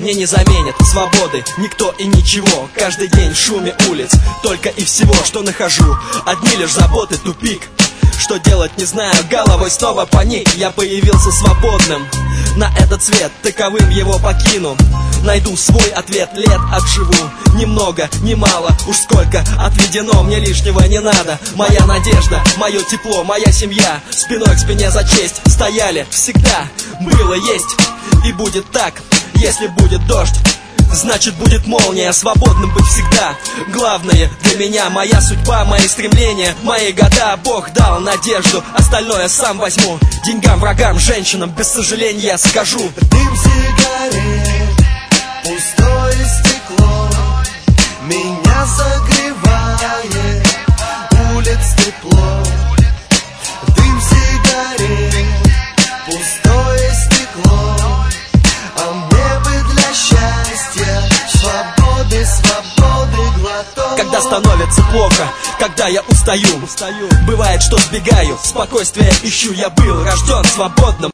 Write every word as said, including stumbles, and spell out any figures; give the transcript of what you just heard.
мне не заменят свободы никто и ничего. Каждый день в шуме улиц, только и всего, что нахожу одни лишь заботы, тупик. Что делать не знаю, головой снова паник. Я появился свободным на этот свет, таковым его покину. Найду свой ответ, лет отживу немного, немало, уж сколько отведено, мне лишнего не надо. Моя надежда, мое тепло, моя семья спиной к спине за честь стояли всегда. Было, есть и будет так. Если будет дождь, значит будет молния. Свободным быть всегда главное для меня. Моя судьба, мои стремления, мои года. Бог дал надежду, остальное сам возьму. Деньгам, врагам, женщинам без сожаления скажу: дым сигарет, пустое стекло меня согревает, улиц тепло. Дым сигарет, пустое стекло, а мне бы для счастья свободы, свободы глоток. Когда становится плохо, когда я устаю, бывает, что сбегаю, спокойствие ищу. Я был рожден свободным.